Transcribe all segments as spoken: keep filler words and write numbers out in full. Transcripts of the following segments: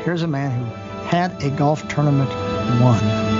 here's a man who had a golf tournament won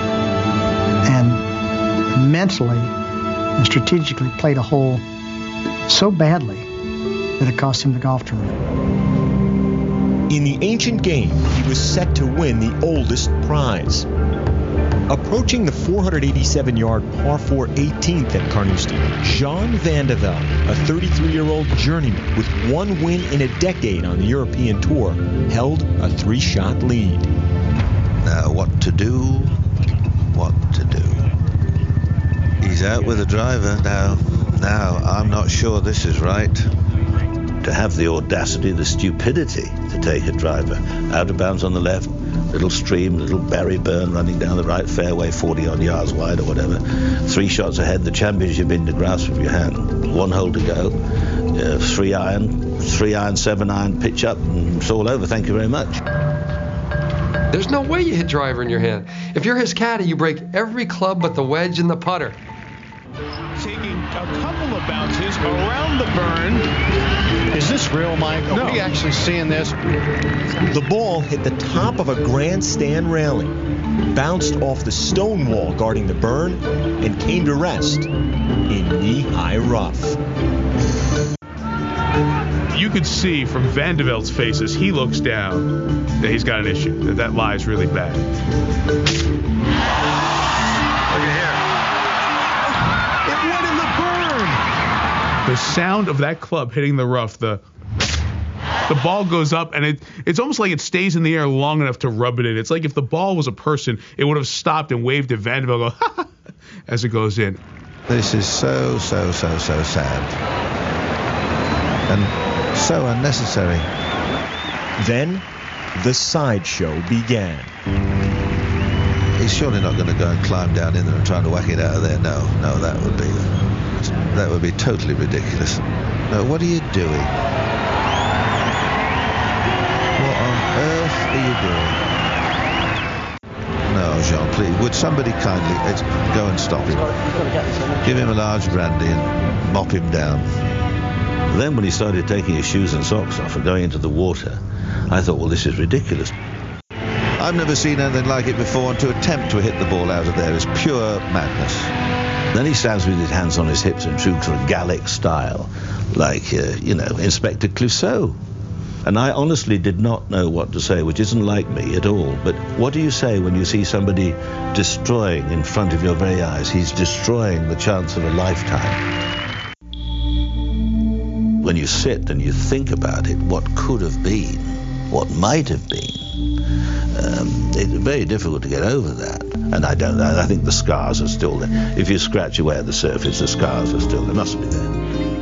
and mentally and strategically played a hole so badly that it cost him the golf tournament. In the ancient game, he was set to win the oldest prize. Approaching the four hundred eighty-seven yard par four eighteenth at Carnoustie, Jean Van de Velde, a thirty-three-year-old journeyman with one win in a decade on the European Tour, held a three-shot lead. Now what to do, what to do. He's out with a driver now. Now, I'm not sure this is right. To have the audacity, the stupidity to take a driver out of bounds on the left, little stream, little Barry Burn running down the right fairway, forty odd yards wide or whatever, three shots ahead, the championship in the grasp of your hand, one hole to go, uh, three iron, three iron, seven iron, pitch up, and it's all over, thank you very much. There's no way you hit driver in your hand. If you're his caddy, you break every club but the wedge and the putter. Taking a couple of bounces around the burn. Is this real, Mike? Are No. we actually seeing this? The ball hit the top of a grandstand railing, bounced off the stone wall guarding the burn, and came to rest in knee-high rough. You could see from Van de Velde's face as he looks down that he's got an issue, that that lie is really bad. The sound of that club hitting the rough, the the ball goes up, and it it's almost like it stays in the air long enough to rub it in. It's like if the ball was a person, it would have stopped and waved at Van de Velde, go, ha, ha, as it goes in. This is so, so, so, so sad. And so unnecessary. Then, the sideshow began. He's surely not going to go and climb down in there and try to whack it out of there. No, no, that would be... That would be totally ridiculous. No, what are you doing? What on earth are you doing? No, Jean, please. Would somebody kindly uh, go and stop him? Give him a large brandy and mop him down. Then when he started taking his shoes and socks off and going into the water, I thought, well, this is ridiculous. I've never seen anything like it before, and to attempt to hit the ball out of there is pure madness. Then he stands with his hands on his hips in true sort of Gallic style, like, uh, you know, Inspector Clouseau. And I honestly did not know what to say, which isn't like me at all. But what do you say when you see somebody destroying in front of your very eyes? He's destroying the chance of a lifetime. When you sit and you think about it, what could have been, what might have been, um, it's very difficult to get over that. And I don't know, I think the scars are still there. If you scratch away at the surface, the scars are still, they must be there.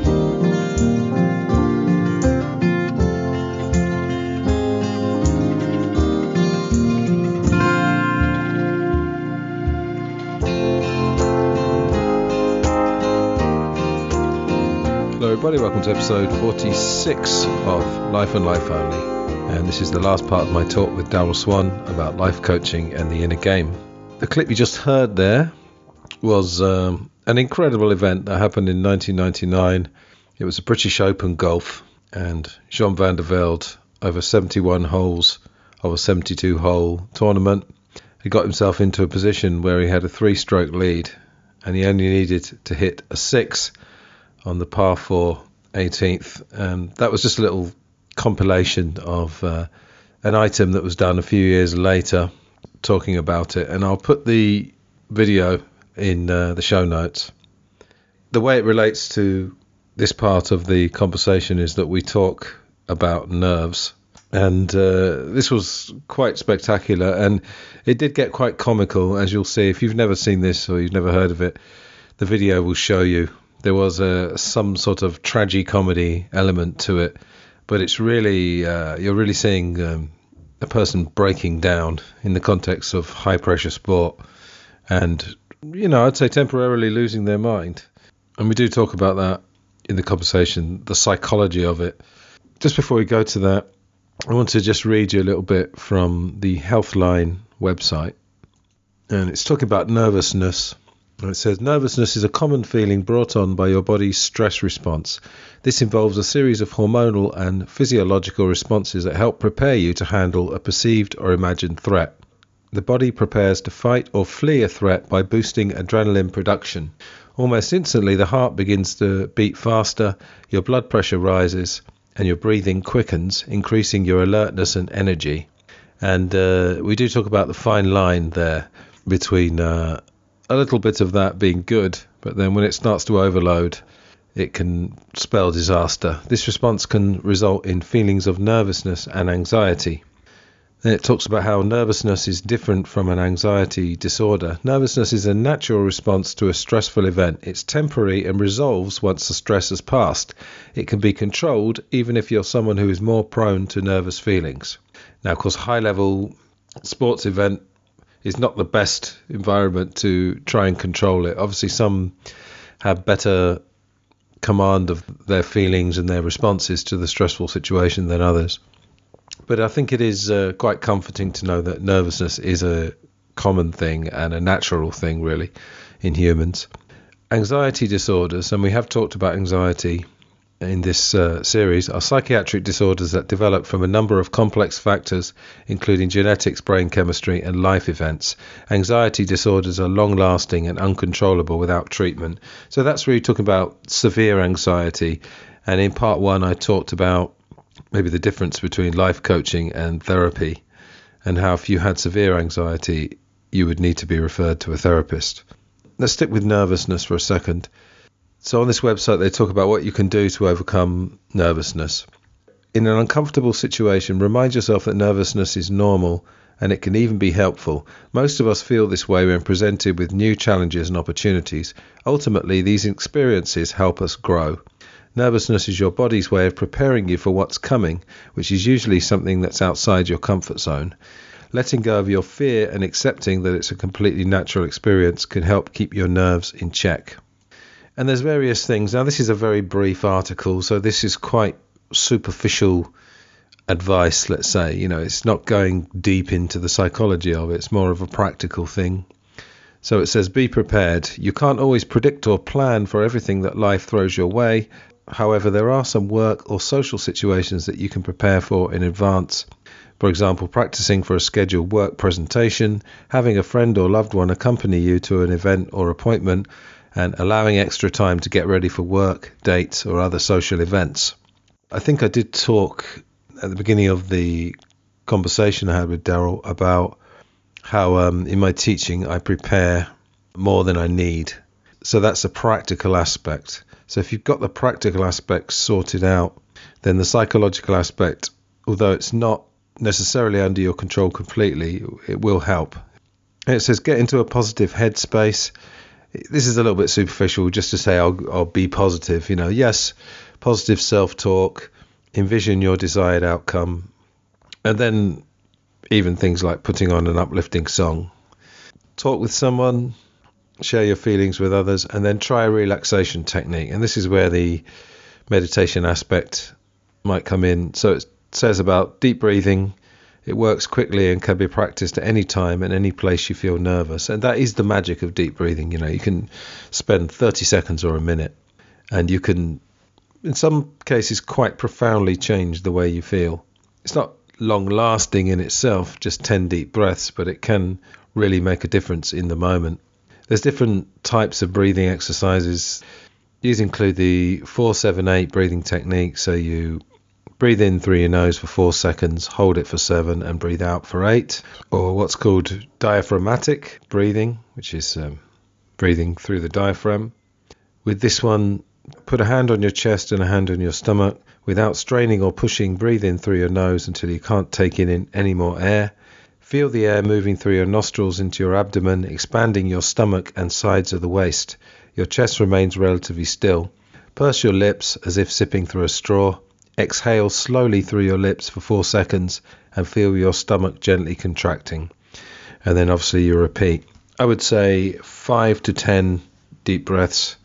Hello everybody, welcome to episode forty-six of Life and Life Only. And this is the last part of my talk with Darrell Swan about life coaching and the inner game. The clip you just heard there was um, an incredible event that happened in nineteen ninety-nine. It was a British Open Golf, and Jean Van de Velde, over seventy-one holes of a seventy-two hole tournament, he got himself into a position where he had a three-stroke lead, and he only needed to hit a six on the par four eighteenth. And that was just a little compilation of uh, an item that was done a few years later talking about it, and I'll put the video in uh, the show notes. The way it relates to this part of the conversation is that we talk about nerves, and uh, this was quite spectacular, and it did get quite comical, as you'll see. If you've never seen this or you've never heard of it, the video will show you. There was a, some sort of tragicomedy element to it, but it's really, uh, you're really seeing um, a person breaking down in the context of high pressure sport and, you know, I'd say temporarily losing their mind. And we do talk about that in the conversation, the psychology of it. Just before we go to that, I want to just read you a little bit from the Healthline website. And it's talking about nervousness. It says, nervousness is a common feeling brought on by your body's stress response. This involves a series of hormonal and physiological responses that help prepare you to handle a perceived or imagined threat. The body prepares to fight or flee a threat by boosting adrenaline production. Almost instantly, the heart begins to beat faster, your blood pressure rises, and your breathing quickens, increasing your alertness and energy. And uh, we do talk about the fine line there between uh, a little bit of that being good, but then when it starts to overload, it can spell disaster. This response can result in feelings of nervousness and anxiety. Then it talks about how nervousness is different from an anxiety disorder. Nervousness is a natural response to a stressful event. It's temporary and resolves once the stress has passed. It can be controlled even if you're someone who is more prone to nervous feelings. Now, of course, high-level sports event is not the best environment to try and control it. Obviously, some have better command of their feelings and their responses to the stressful situation than others. But I think it is uh, quite comforting to know that nervousness is a common thing and a natural thing, really, in humans. Anxiety disorders, and we have talked about anxiety in this uh, series, are psychiatric disorders that develop from a number of complex factors, including genetics, brain chemistry, and life events. Anxiety disorders are long-lasting and uncontrollable without treatment. So that's really talking about severe anxiety. And in part one, I talked about maybe the difference between life coaching and therapy, and how if you had severe anxiety, you would need to be referred to a therapist. Let's stick with nervousness for a second. So on this website, they talk about what you can do to overcome nervousness. In an uncomfortable situation, remind yourself that nervousness is normal and it can even be helpful. Most of us feel this way when presented with new challenges and opportunities. Ultimately, these experiences help us grow. Nervousness is your body's way of preparing you for what's coming, which is usually something that's outside your comfort zone. Letting go of your fear and accepting that it's a completely natural experience can help keep your nerves in check. And there's various things. Now, this is a very brief article, so this is quite superficial advice, let's say. You know, it's not going deep into the psychology of it. It's more of a practical thing. So it says, be prepared. You can't always predict or plan for everything that life throws your way. However, there are some work or social situations that you can prepare for in advance. For example, practicing for a scheduled work presentation, having a friend or loved one accompany you to an event or appointment, and allowing extra time to get ready for work, dates, or other social events. I think I did talk at the beginning of the conversation I had with Daryl about how um, in my teaching I prepare more than I need. So that's a practical aspect. So if you've got the practical aspects sorted out, then the psychological aspect, although it's not necessarily under your control completely, it will help. And it says get into a positive headspace. This is a little bit superficial, just to say I'll, I'll be positive. You know, yes, positive self-talk, envision your desired outcome, and then even things like putting on an uplifting song. Talk with someone, share your feelings with others, and then try a relaxation technique. And this is where the meditation aspect might come in. So it says about deep breathing. It works quickly and can be practiced at any time and any place you feel nervous. And that is the magic of deep breathing. You know, you can spend thirty seconds or a minute and you can, in some cases, quite profoundly change the way you feel. It's not long lasting in itself, just ten deep breaths, but it can really make a difference in the moment. There's different types of breathing exercises. These include the four seven eight breathing technique. So you breathe in through your nose for four seconds, hold it for seven, and breathe out for eight. Or what's called diaphragmatic breathing, which is um, breathing through the diaphragm. With this one, put a hand on your chest and a hand on your stomach. Without straining or pushing, breathe in through your nose until you can't take in any more air. Feel the air moving through your nostrils into your abdomen, expanding your stomach and sides of the waist. Your chest remains relatively still. Purse your lips as if sipping through a straw. Exhale slowly through your lips for four seconds and feel your stomach gently contracting. And then obviously you repeat. I would say five to ten deep breaths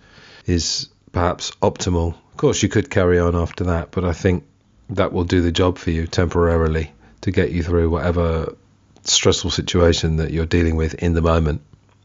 is perhaps optimal. Of course, you could carry on after that, but I think that will do the job for you temporarily to get you through whatever stressful situation that you're dealing with in the moment.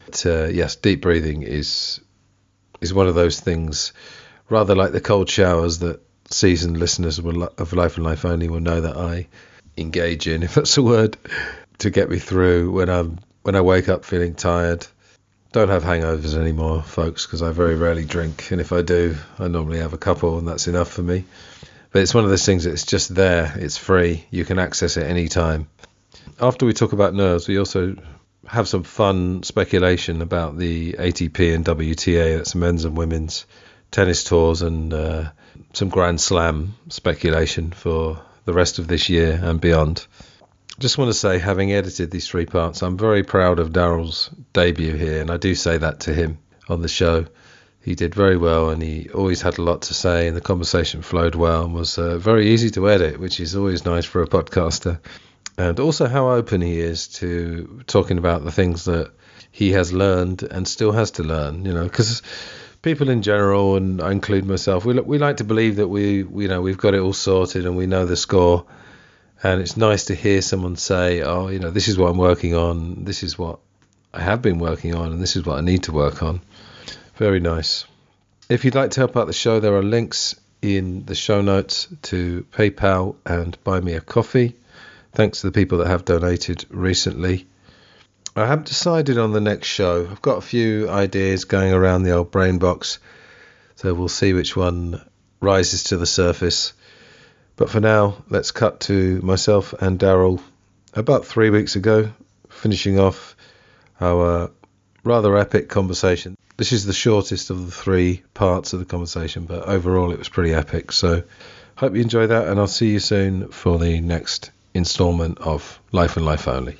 But, uh, yes, deep breathing is is one of those things, rather like the cold showers that seasoned listeners of Life and Life Only will know that I engage in, if that's a word, to get me through when I'm when I wake up feeling tired. Don't have hangovers anymore, folks, because I very rarely drink, and if I do, I normally have a couple, and that's enough for me. But it's one of those things that it's just there, it's free, you can access it anytime. After we talk about nerves, we also have some fun speculation about the A T P and W T A, that's men's and women's tennis tours, and uh, some Grand Slam speculation for the rest of this year and beyond. Just want to say, having edited these three parts, I'm very proud of Daryl's debut here, and I do say that to him on the show. He did very well, and he always had a lot to say, and the conversation flowed well and was uh, very easy to edit, which is always nice for a podcaster. And also how open he is to talking about the things that he has learned and still has to learn, you know, because people in general, and I include myself, we we like to believe that we, you know, we've got it all sorted and we know the score. And it's nice to hear someone say, oh, you know, this is what I'm working on, this is what I have been working on, and this is what I need to work on. Very nice. If you'd like to help out the show, there are links in the show notes to PayPal and Buy Me a Coffee. Thanks to the people that have donated recently. I haven't decided on the next show. I've got a few ideas going around the old brain box, so we'll see which one rises to the surface. But for now, let's cut to myself and Daryl about three weeks ago, finishing off our rather epic conversation. This is the shortest of the three parts of the conversation, but overall it was pretty epic. So hope you enjoy that, and I'll see you soon for the next installment of Life and Life Only.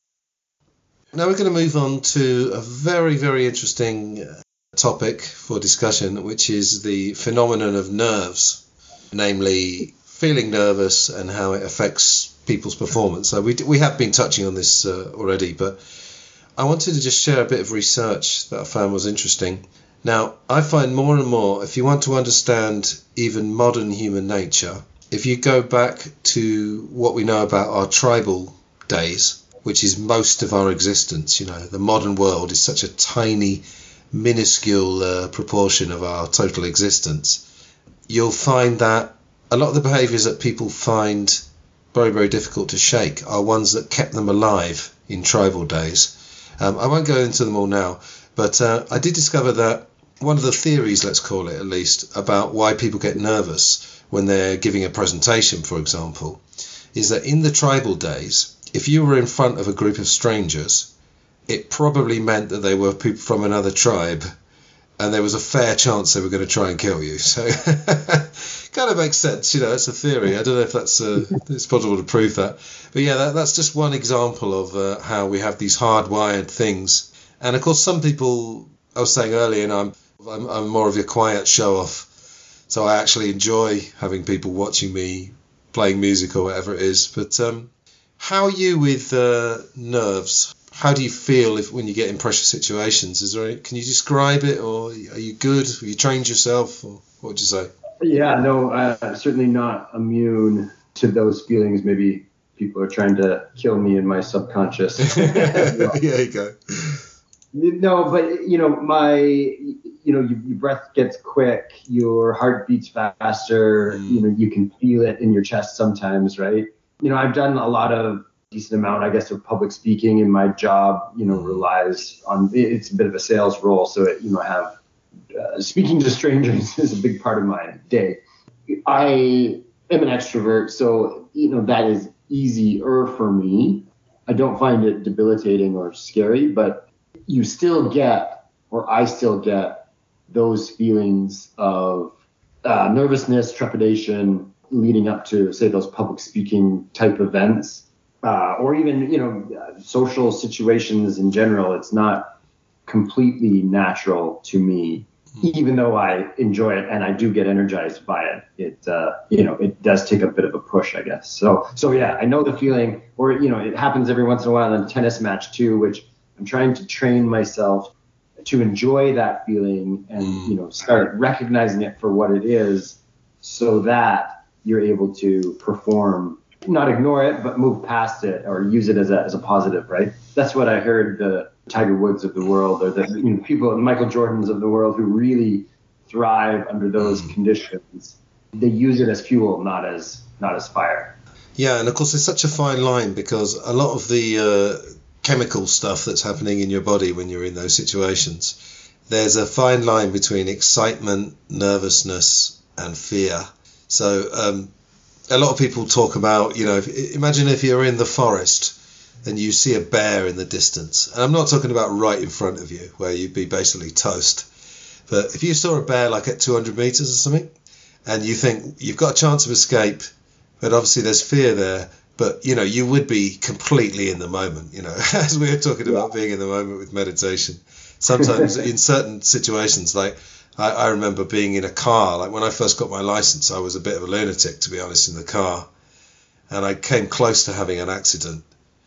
Now we're going to move on to a very, very interesting topic for discussion, which is the phenomenon of nerves, namely feeling nervous and how it affects people's performance. So we we have been touching on this uh, already, but I wanted to just share a bit of research that I found was interesting. Now, I find more and more, if you want to understand even modern human nature, if you go back to what we know about our tribal days, which is most of our existence, you know, the modern world is such a tiny, minuscule uh, proportion of our total existence, you'll find that a lot of the behaviours that people find very, very difficult to shake are ones that kept them alive in tribal days. Um, I won't go into them all now, but uh, I did discover that one of the theories, let's call it at least, about why people get nervous when they're giving a presentation, for example, is that in the tribal days, if you were in front of a group of strangers, it probably meant that they were people from another tribe, and there was a fair chance they were going to try and kill you. So kind of makes sense, you know, it's a theory. I don't know if that's uh, it's possible to prove that. But yeah, that, that's just one example of uh, how we have these hardwired things. And of course, some people, I was saying earlier, and I'm, I'm, I'm more of a quiet show-off. So I actually enjoy having people watching me playing music or whatever it is. But um, how are you with uh, nerves? How do you feel if when you get in pressure situations? Is there any, can you describe it, or are you good? Have you trained yourself, or what would you say? Yeah, no, uh, certainly not immune to those feelings. Maybe people are trying to kill me in my subconscious. There you go. No, but you know, my, you know, your, your breath gets quick, your heart beats faster. Mm. You know, you can feel it in your chest sometimes, right? You know, I've done a lot of decent amount, I guess, of public speaking, and my job, you know, relies on, it's a bit of a sales role. So, it, you know, I have uh, speaking to strangers is a big part of my day. I am an extrovert, so, you know, that is easier for me. I don't find it debilitating or scary, but you still get, or I still get, those feelings of uh, nervousness, trepidation leading up to, say, those public speaking type events. Uh, or even, you know, uh, social situations in general. It's not completely natural to me, even though I enjoy it and I do get energized by it. It, uh, you know, it does take a bit of a push, I guess. So, so yeah, I know the feeling. Or, you know, it happens every once in a while in a tennis match too, which I'm trying to train myself to enjoy that feeling and, you know, start recognizing it for what it is, so that you're able to perform. Not ignore it, but move past it or use it as a as a positive, right? That's what I heard the Tiger Woods of the world, or the you know, people, Michael Jordans of the world, who really thrive under those mm. conditions. They use it as fuel, not as not as fire. Yeah, and of course, there's such a fine line because a lot of the uh, chemical stuff that's happening in your body when you're in those situations, there's a fine line between excitement, nervousness, and fear. So um, a lot of people talk about, you know, if, imagine if you're in the forest and you see a bear in the distance. And I'm not talking about right in front of you, where you'd be basically toast. But if you saw a bear like at two hundred meters or something, and you think you've got a chance of escape, but obviously there's fear there, but, you know, you would be completely in the moment, you know, as we were talking about being in the moment with meditation. Sometimes in certain situations, like I, I remember being in a car, like when I first got my license, I was a bit of a lunatic, to be honest, in the car. And I came close to having an accident.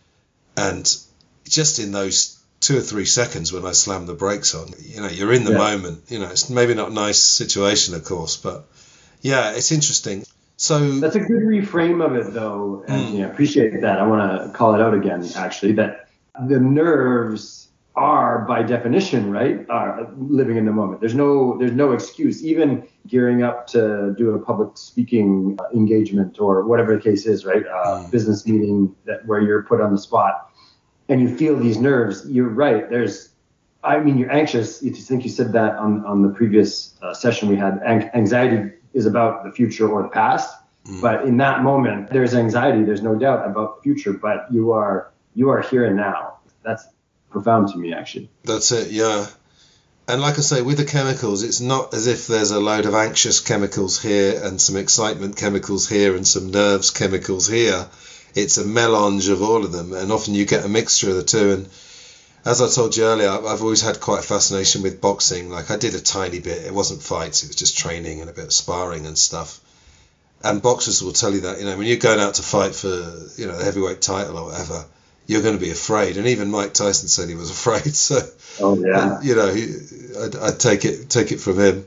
And just in those two or three seconds when I slammed the brakes on, you know, you're in the yeah. moment. You know, it's maybe not a nice situation, of course, but yeah, it's interesting. So that's a good reframe of it, though, and mm. yeah, appreciate that. I want to call it out again, actually, that the nerves are, by definition, right, are living in the moment. There's no, there's no excuse. Even gearing up to do a public speaking engagement or whatever the case is, right, uh, mm. business meeting that where you're put on the spot, and you feel these nerves. You're right. There's, I mean, you're anxious. You think you said that on on the previous uh, session we had. An- anxiety is about the future or the past, mm. but in that moment, there's anxiety. There's no doubt about the future, but you are you are here and now. That's profound to me, actually. That's it, yeah. And like I say, with the chemicals, it's not as if there's a load of anxious chemicals here and some excitement chemicals here and some nerves chemicals here. It's a melange of all of them, and often you get a mixture of the two. And as I told you earlier, I've always had quite a fascination with boxing. Like I did a tiny bit. It wasn't fights. It was just training and a bit of sparring and stuff. And boxers will tell you that, you know, when you're going out to fight for, you know, the heavyweight title or whatever, you're going to be afraid. And even Mike Tyson said he was afraid. So, oh, yeah. and, you know, he, I'd, I'd take it take it from him.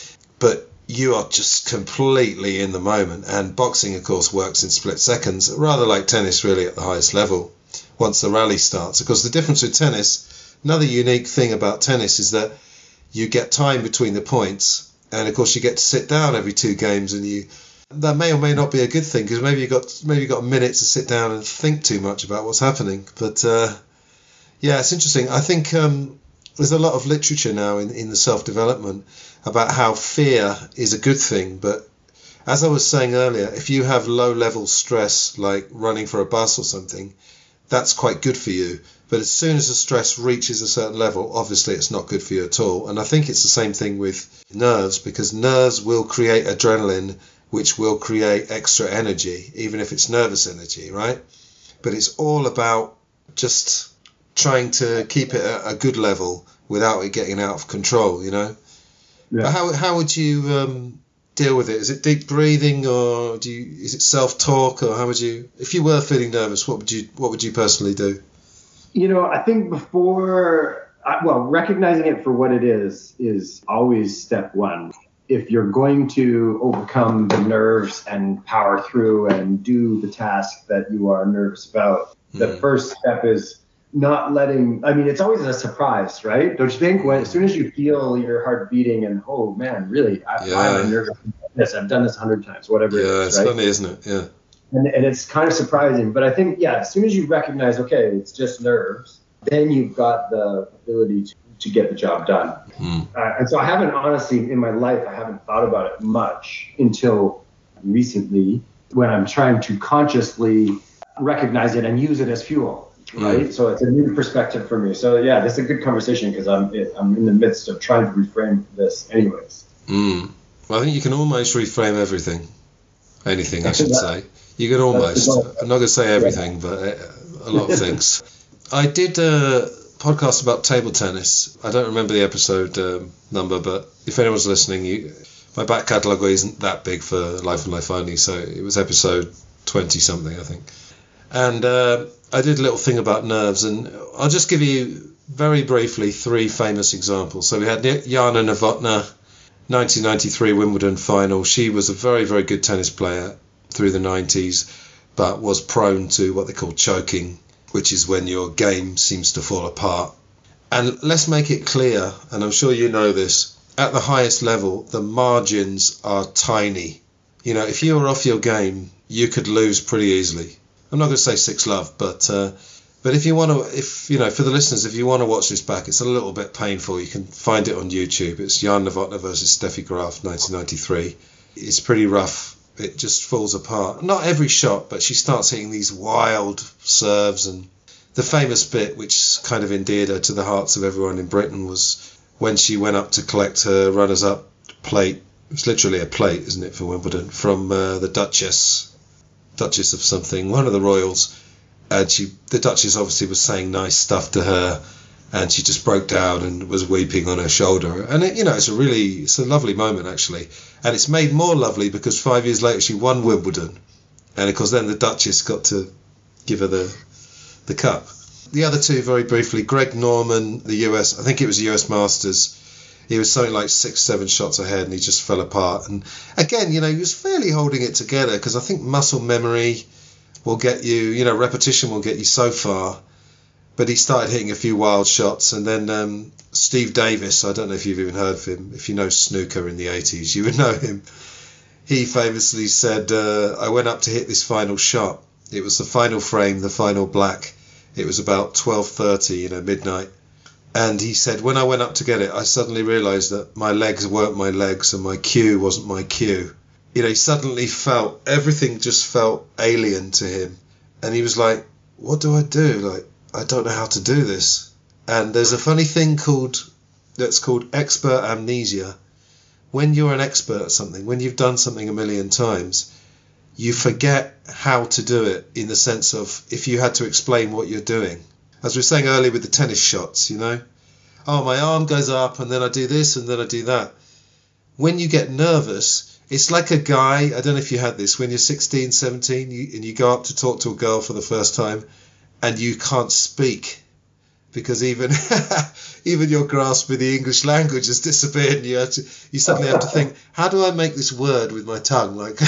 But you are just completely in the moment. And boxing, of course, works in split seconds, rather like tennis, really, at the highest level, once the rally starts. Of course, the difference with tennis, another unique thing about tennis is that you get time between the points. And, of course, you get to sit down every two games and you... That may or may not be a good thing because maybe you got maybe you got a minute to sit down and think too much about what's happening. But uh, yeah, it's interesting. I think um, there's a lot of literature now in, in the self-development about how fear is a good thing. But as I was saying earlier, if you have low-level stress like running for a bus or something, that's quite good for you. But as soon as the stress reaches a certain level, obviously it's not good for you at all. And I think it's the same thing with nerves because nerves will create adrenaline, which will create extra energy, even if it's nervous energy, right? But it's all about just trying to keep it at a good level without it getting out of control, you know? Yeah. But how how would you um, deal with it? Is it deep breathing or do you, is it self-talk or how would you, if you were feeling nervous, what would you what would you personally do? You know, I think before, well, recognizing it for what it is, is always step one. If you're going to overcome the nerves and power through and do the task that you are nervous about, mm. the first step is not letting, I mean, it's always a surprise, right? Don't you think? When, as soon as you feel your heart beating and, oh man, really, I, yeah. I'm nervous about this. I've done this a hundred times, whatever yeah, it is, Yeah, it's right? funny, isn't it? Yeah. And, and it's kind of surprising. But I think, yeah, as soon as you recognize, okay, it's just nerves, then you've got the ability to to get the job done. Hmm. Uh, and so I haven't, honestly, in my life, I haven't thought about it much until recently when I'm trying to consciously recognize it and use it as fuel, right? Hmm. So it's a new perspective for me. So yeah, this is a good conversation because I'm I'm in the midst of trying to reframe this anyways. Hmm. Well, I think you can almost reframe everything. Anything, I should say. You can almost. I'm not going to say everything, but a lot of things. I did a podcast about table tennis. I don't remember the episode um, number, but if anyone's listening, you, my back catalogue isn't that big for Life and Life Only, so it was episode twenty something, I think. And uh, I did a little thing about nerves, and I'll just give you very briefly three famous examples. So we had Jana Novotná, nineteen ninety-three Wimbledon final. She was a very, very good tennis player through the nineties, but was prone to what they call choking, which is when your game seems to fall apart. And let's make it clear, and I'm sure you know this, at the highest level, the margins are tiny. You know, if you were off your game, you could lose pretty easily. I'm not going to say six love, but uh, but if you want to, if you know, for the listeners, if you want to watch this back, it's a little bit painful. You can find it on YouTube. It's Jan Novotny versus Steffi Graf, nineteen ninety-three. It's pretty rough. It just falls apart. Not every shot, but she starts hitting these wild serves. And the famous bit, which kind of endeared her to the hearts of everyone in Britain, was when she went up to collect her runners-up plate. It's literally a plate, isn't it, for Wimbledon, from uh, the Duchess, Duchess of something, one of the royals. And she, the Duchess obviously was saying nice stuff to her, and she just broke down and was weeping on her shoulder. And it, you know, it's a really, it's a lovely moment actually, and it's made more lovely because five years later she won Wimbledon, and of course then the Duchess got to give her the the cup. The other two, very briefly, Greg Norman, the U S, I think it was the U S Masters. He was something like six, seven shots ahead, and he just fell apart. And again, you know, he was fairly holding it together because I think muscle memory will get you, you know, repetition will get you so far. But he started hitting a few wild shots, and then um, Steve Davis, I don't know if you've even heard of him. If you know snooker in the eighties, you would know him. He famously said, uh, I went up to hit this final shot. It was the final frame, the final black. It was about twelve thirty, you know, midnight. And he said, when I went up to get it, I suddenly realised that my legs weren't my legs and my cue wasn't my cue. You know, he suddenly felt, everything just felt alien to him. And he was like, what do I do? Like, I don't know how to do this. And there's a funny thing called, that's called expert amnesia. When you're an expert at something, when you've done something a million times, you forget how to do it, in the sense of if you had to explain what you're doing. As we were saying earlier with the tennis shots, you know, oh, my arm goes up and then I do this and then I do that. When you get nervous, it's like a guy, I don't know if you had this, when you're sixteen, seventeen, you, and you go up to talk to a girl for the first time and you can't speak because even even your grasp of the English language has disappeared, and you have to, you suddenly have to think, how do I make this word with my tongue? Like,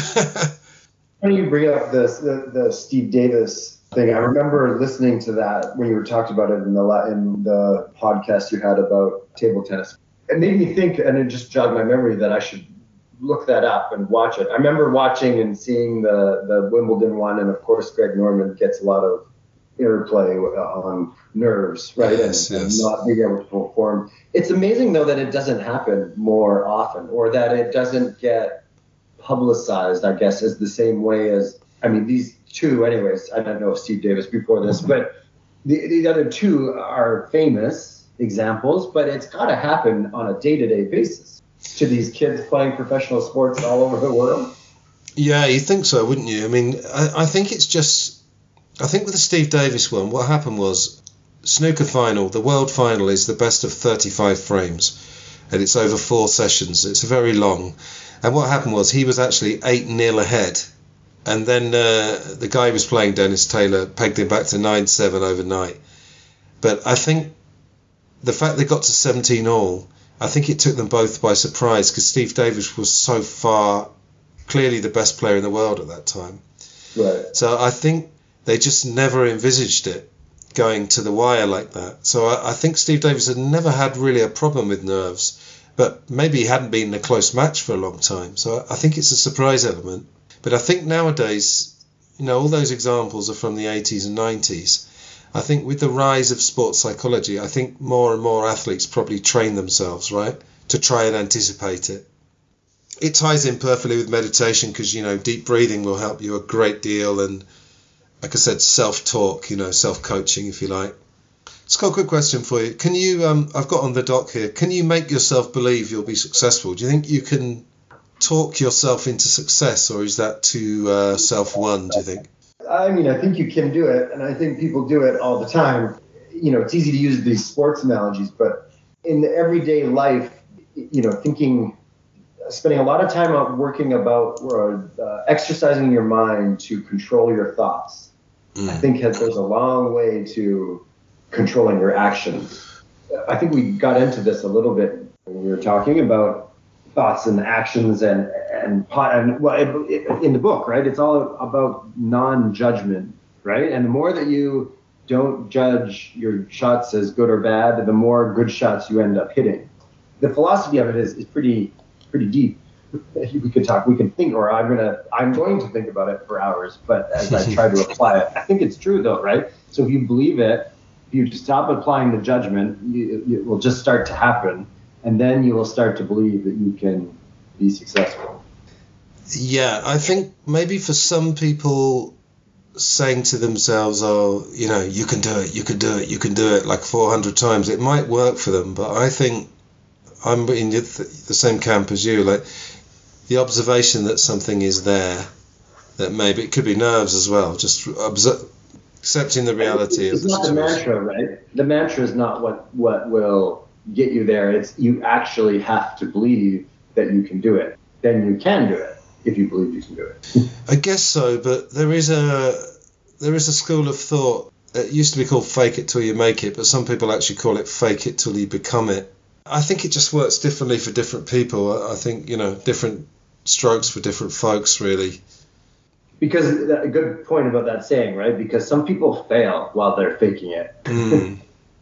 when you bring up this, the, the Steve Davis thing, I remember listening to that when you were talking about it in the in the podcast you had about table tennis. It made me think, and it just jogged my memory, that I should look that up and watch it. I remember watching and seeing the, the Wimbledon one, and of course Greg Norman gets a lot of interplay on nerves, right? Yes, and, yes. and not being able to perform. It's amazing, though, that it doesn't happen more often, or that it doesn't get publicized, I guess, as the same way as, I mean, these two, anyways, I don't know if Steve Davis before this, but the, the other two are famous examples, but it's got to happen on a day-to-day basis to these kids playing professional sports all over the world. Yeah, you think so, wouldn't you? I mean, I, I think it's just, I think with the Steve Davis one, what happened was, snooker final, the world final is the best of thirty-five frames, and it's over four sessions. It's very long. And what happened was he was actually eight nil ahead. And then uh, the guy who was playing, Dennis Taylor, pegged him back to nine seven overnight. But I think the fact they got to seventeen all, I think it took them both by surprise, because Steve Davis was so far, clearly the best player in the world at that time. Right. So I think they just never envisaged it going to the wire like that. So I, I think Steve Davis had never had really a problem with nerves, but maybe he hadn't been in a close match for a long time. So I think it's a surprise element. But I think nowadays, you know, all those examples are from the eighties and nineties. I think with the rise of sports psychology, I think more and more athletes probably train themselves, right, to try and anticipate it. It ties in perfectly with meditation because, you know, deep breathing will help you a great deal. And like I said, self-talk, you know, self-coaching, if you like. Scott, quick question for you. Can you, um, I've got on the doc here, can you make yourself believe you'll be successful? Do you think you can talk yourself into success, or is that too uh, self-won, do you think? I mean, I think you can do it, and I think people do it all the time. You know, it's easy to use these sports analogies, but in everyday life, you know, thinking, spending a lot of time out working about uh, exercising your mind to control your thoughts, mm. I think has, goes a long way to controlling your actions. I think we got into this a little bit when we were talking about thoughts and actions and and, and well, it, it, in the book, right? It's all about non-judgment, right? And the more that you don't judge your shots as good or bad, the more good shots you end up hitting. The philosophy of it is, is pretty pretty deep. We could talk, we could think, or I'm gonna I'm going to think about it for hours. But as I try to apply it, I think it's true though, right? So if you believe it, if you stop applying the judgment, you, it will just start to happen, and then you will start to believe that you can be successful. Yeah, I think maybe for some people, saying to themselves, oh, you know, you can do it, you can do it, you can do it, like four hundred times, it might work for them. But I think I'm in the same camp as you. Like, the observation that something is there, that maybe it could be nerves as well, just observe, accepting the reality it's of the situation. It's not the mantra, right? The mantra is not what, what will get you there. It's you actually have to believe that you can do it. Then you can do it if you believe you can do it. I guess so, but there is a there is a school of thought. It used to be called fake it till you make it, but some people actually call it fake it till you become it. I think it just works differently for different people. I think, you know, different strokes for different folks, really. Because a good point about that saying, right? Because some people fail while they're faking it. Mm.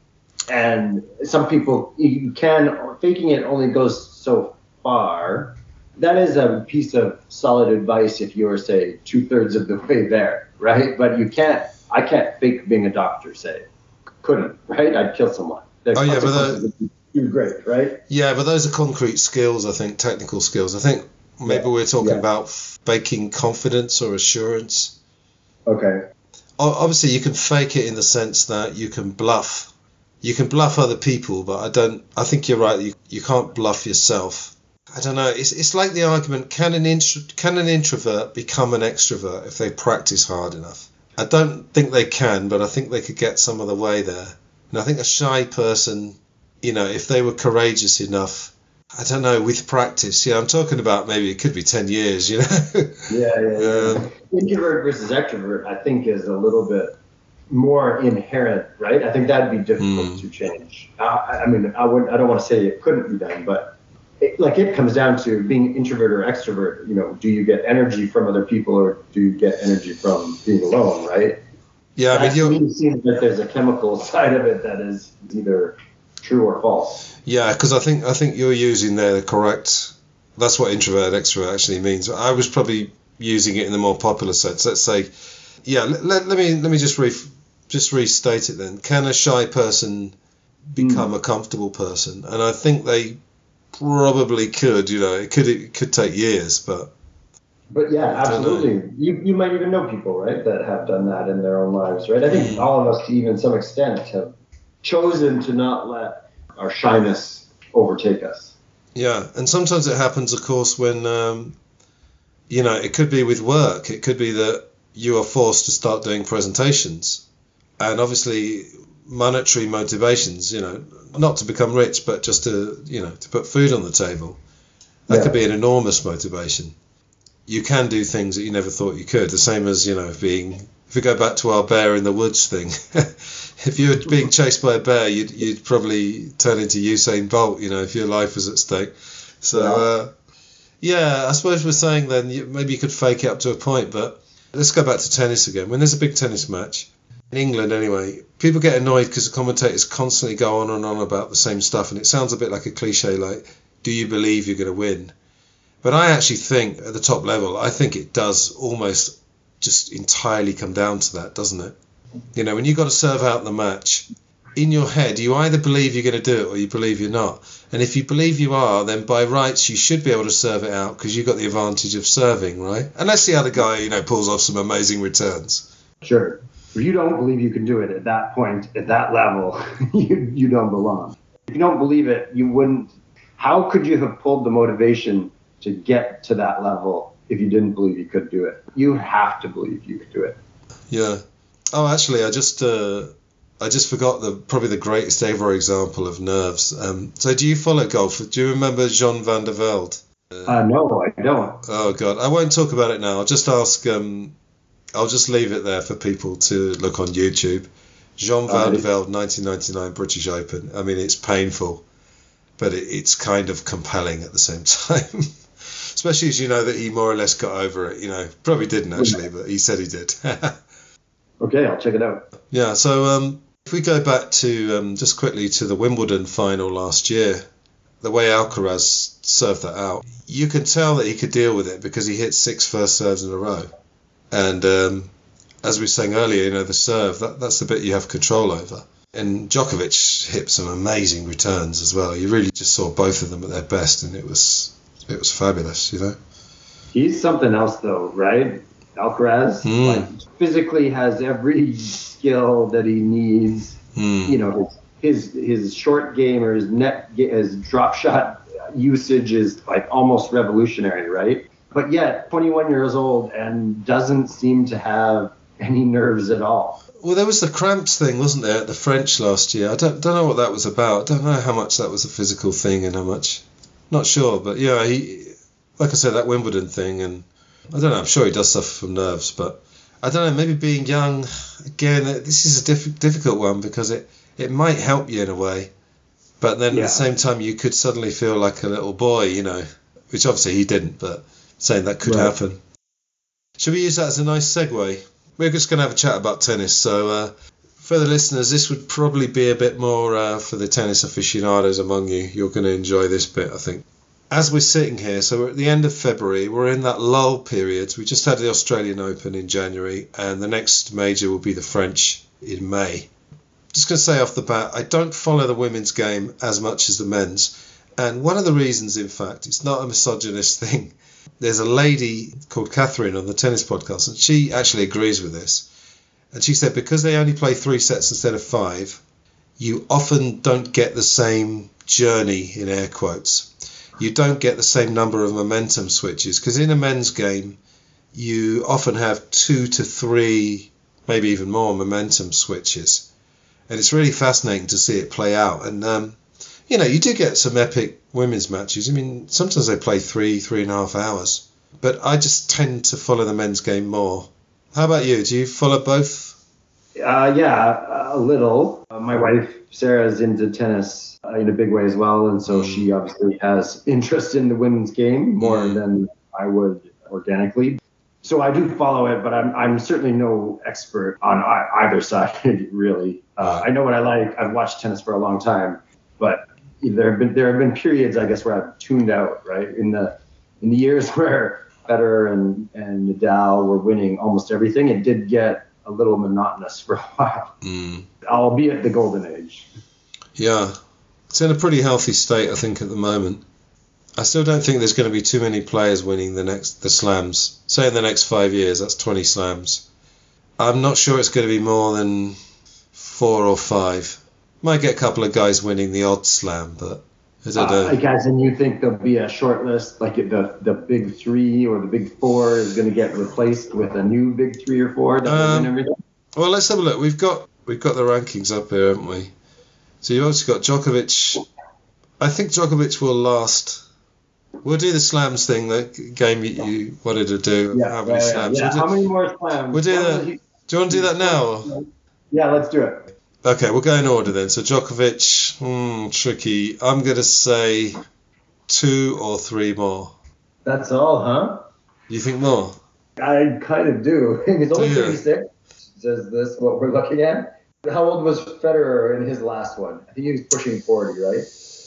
And some people, you can, faking it only goes so far. That is a piece of solid advice if you're, say, two-thirds of the way there, right? But you can't, I can't fake being a doctor, say. Couldn't, right? I'd kill someone. The oh, yeah, but that, would be too great, right? Yeah, but those are concrete skills, I think, technical skills. I think maybe yeah. we're talking yeah. about faking confidence or assurance. Okay. Obviously, you can fake it in the sense that you can bluff. You can bluff other people, but I don't, I think you're right, you, you can't bluff yourself. I don't know. It's it's like the argument: can an intro, can an introvert become an extrovert if they practice hard enough? I don't think they can, but I think they could get some of the way there. And I think a shy person, you know, if they were courageous enough, I don't know, with practice. Yeah, I'm talking about maybe it could be ten years. You know. Yeah, yeah. yeah. Um, Introvert versus extrovert, I think, is a little bit more inherent, right? I think that'd be difficult mm. to change. I, I mean, I would. I don't want to say it couldn't be done, but. It, like it comes down to being introvert or extrovert. You know, do you get energy from other people or do you get energy from being alone, right? Yeah, I mean, you it seems that there's a chemical side of it that is either true or false. Yeah, because I think I think you're using there the correct. That's what introvert extrovert actually means. I was probably using it in the more popular sense. Let's say, yeah. Let, let, let me let me just re, just restate it then. Can a shy person become mm. a comfortable person? And I think they. Probably could, you know, it could it could take years, but but yeah, absolutely. You you might even know people, right, that have done that in their own lives, right? I think all of us, to even some extent, have chosen to not let our shyness overtake us. Yeah, and sometimes it happens, of course, when um, you know, it could be with work. It could be that you are forced to start doing presentations, and obviously. Monetary motivations, you know, not to become rich, but just to, you know, to put food on the table. That yeah. could be an enormous motivation. You can do things that you never thought you could. The same as, you know, being, if we go back to our bear in the woods thing, if you were being chased by a bear, you'd, you'd probably turn into Usain Bolt, you know, if your life was at stake. So, yeah, uh, yeah I suppose we're saying then you, maybe you could fake it up to a point, but let's go back to tennis again. When there's a big tennis match, in England anyway, people get annoyed because the commentators constantly go on and on about the same stuff, and it sounds a bit like a cliche, like, do you believe you're going to win? But I actually think at the top level, I think it does almost just entirely come down to that, doesn't it? You know, when you've got to serve out the match, in your head, you either believe you're going to do it or you believe you're not. And if you believe you are, then by rights, you should be able to serve it out because you've got the advantage of serving, right? Unless the other guy, you know, pulls off some amazing returns. Sure. If you don't believe you can do it at that point, at that level, you, you don't belong. If you don't believe it, you wouldn't. How could you have pulled the motivation to get to that level if you didn't believe you could do it? You have to believe you could do it. Yeah. Oh, actually, I just uh, I just forgot the probably the greatest ever example of nerves. Um, so do you follow golf? Do you remember Jean van der Velde? Uh, uh, no, I don't. Oh, God. I won't talk about it now. I'll just ask... Um, I'll just leave it there for people to look on YouTube. Jean van der Velde, nineteen ninety-nine British Open. I mean, it's painful, but it, it's kind of compelling at the same time. Especially as you know that he more or less got over it. You know, probably didn't actually, but he said he did. Okay, I'll check it out. Yeah, so um, if we go back to um, just quickly to the Wimbledon final last year, the way Alcaraz served that out, you can tell that he could deal with it because he hit six first serves in a row. And um, as we were saying earlier, you know, the serve, that, that's the bit you have control over. And Djokovic hit some amazing returns as well. You really just saw both of them at their best, and it was it was fabulous, you know. He's something else, though, right? Alcaraz, mm. like, physically has every skill that he needs. Mm. You know, his his short game or his net his drop shot usage is like almost revolutionary, right? But yet, twenty-one years old and doesn't seem to have any nerves at all. Well, there was the cramps thing, wasn't there, at the French last year? I don't don't know what that was about. I don't know how much that was a physical thing and how much. Not sure, but yeah, he, like I said, that Wimbledon thing, and I don't know. I'm sure he does suffer from nerves, but I don't know. Maybe being young, again, this is a diff- difficult one because it, it might help you in a way, but then yeah. at the same time you could suddenly feel like a little boy, you know, which obviously he didn't, but saying that could right. happen. Should we use that as a nice segue? We're just going to have a chat about tennis, so uh, for the listeners, this would probably be a bit more uh, for the tennis aficionados among you. You're going to enjoy this bit, I think. As we're sitting here, so we're at the end of February, we're in that lull period. We just had the Australian Open in January, and the next major will be the French in May. Just going to say off the bat, I don't follow the women's game as much as the men's. And one of the reasons, in fact, it's not a misogynist thing. There's a lady called Catherine on the tennis podcast, and she actually agrees with this. And she said because they only play three sets instead of five, you often don't get the same journey, in air quotes. You don't get the same number of momentum switches, because in a men's game, you often have two to three, maybe even more momentum switches. And it's really fascinating to see it play out. And, um, you know, you do get some epic women's matches. I mean, sometimes they play three, three and a half hours. But I just tend to follow the men's game more. How about you? Do you follow both? Uh, yeah, a little. Uh, my wife, Sarah, is into tennis uh, in a big way as well. And so mm. she obviously has interest in the women's game more mm. than I would organically. So I do follow it, but I'm I'm certainly no expert on either side, really. Uh, I know what I like. I've watched tennis for a long time, but there have been there have been periods, I guess, where I've tuned out. Right in the in the years where Federer and and Nadal were winning almost everything, it did get a little monotonous for a while, mm. albeit the golden age. Yeah, it's in a pretty healthy state, I think, at the moment. I still don't think there's going to be too many players winning the next the slams. Say in the next five years, that's twenty slams. I'm not sure it's going to be more than four or five. Might get a couple of guys winning the odd slam, but I don't know. Uh, guys, and you think there'll be a short list, like the the big three or the big four is going to get replaced with a new big three or four that um, win everything? Well, let's have a look. We've got we've got the rankings up here, haven't we? So you've also got Djokovic. I think Djokovic will last. We'll do the slams thing, the game you, you wanted to do. Yeah, how many yeah, slams? Yeah. We'll do, how many more slams? We'll do that. Do you want to do that now? Or? Yeah, let's do it. Okay, we'll go in order then. So Djokovic, hmm, tricky. I'm going to say two or three more. That's all, huh? You think more? I kind of do. He's only thirty-six. Is this what we're looking at? How old was Federer in his last one? I think he was pushing forty, right?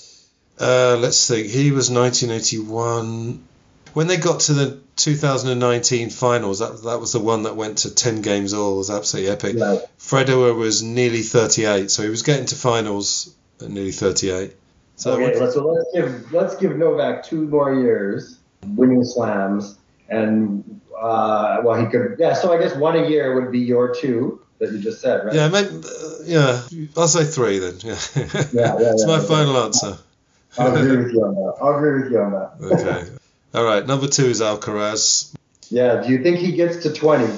Uh, let's think. He was nineteen eighty-one. When they got to the two thousand nineteen finals, that that was the one that went to ten games all. It was absolutely epic. Yeah. Federer was nearly thirty-eight, so he was getting to finals at nearly thirty-eight. So okay, let's, so let's give let's give Novak two more years winning slams, and uh, well, he could. Yeah, so I guess one a year would be your two that you just said, right? Yeah, maybe, uh, yeah. I'll say three then. Yeah, yeah, yeah. It's yeah, my okay. final answer. I'll agree with you on that. I'll agree with you on that. Okay. All right. Number two is Alcaraz. Yeah. Do you think he gets to twenty?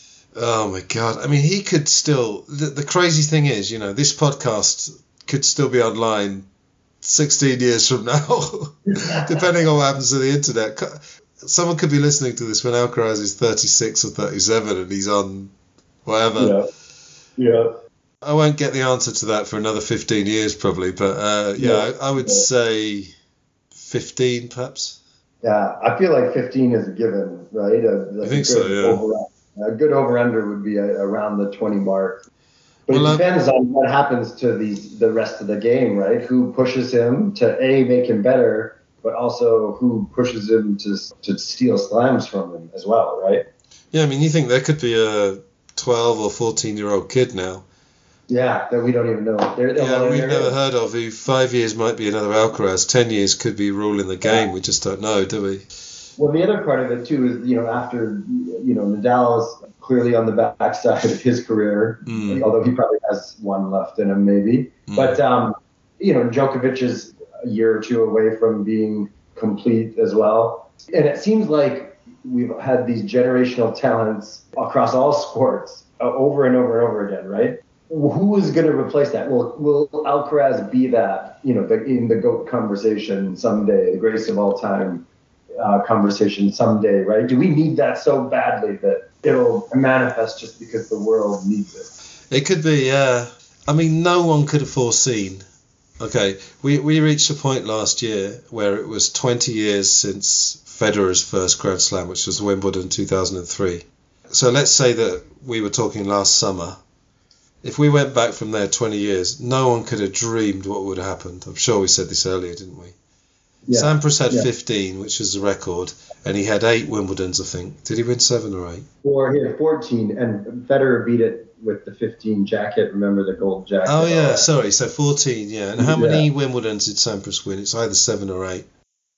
Oh my God. I mean, he could still. The, the crazy thing is, you know, this podcast could still be online sixteen years from now, depending on what happens to the internet. Someone could be listening to this when Alcaraz is thirty-six or thirty-seven, and he's on whatever. Yeah. Yeah. I won't get the answer to that for another fifteen years probably, but uh, yeah, yeah, I, I would yeah. say fifteen perhaps. Yeah, I feel like fifteen is a given, right? A, I think so, yeah. Over, a good over-under would be a, around the twenty mark. But Well, it uh, depends on what happens to these the rest of the game, right? Who pushes him to A, make him better, but also who pushes him to to steal slimes from him as well, right? Yeah, I mean, you think there could be a twelve or fourteen year old kid now. Yeah, that we don't even know. They're, they're Yeah, well, we've they're- never heard of who five years might be another Alcaraz, ten years could be ruling the game. We just don't know, do we? Well, the other part of it too is, you know, after, you know, Nadal is clearly on the backside of his career, Mm. although he probably has one left in him maybe. Mm. But, um, you know, Djokovic is a year or two away from being complete as well. And it seems like we've had these generational talents across all sports uh, over and over and over again, right? Who is going to replace that? Will will Alcaraz be that, you know, the, in the GOAT conversation someday, the greatest of all time uh, conversation someday, right? Do we need that so badly that it'll manifest just because the world needs it? It could be, yeah. I mean, no one could have foreseen. Okay, we, we reached a point last year where it was twenty years since Federer's first Grand Slam, which was Wimbledon two thousand three. So let's say that we were talking last summer. If we went back from there twenty years, no one could have dreamed what would have happened. I'm sure we said this earlier, didn't we? Yeah. Sampras had Yeah. fifteen, which is the record, and he had eight Wimbledons, I think. Did he win seven or eight? Or he had fourteen, and Federer beat it with the fifteen jacket. Remember the gold jacket? Oh, yeah, sorry. So fourteen, yeah. And how Yeah. many Wimbledons did Sampras win? It's either seven or eight.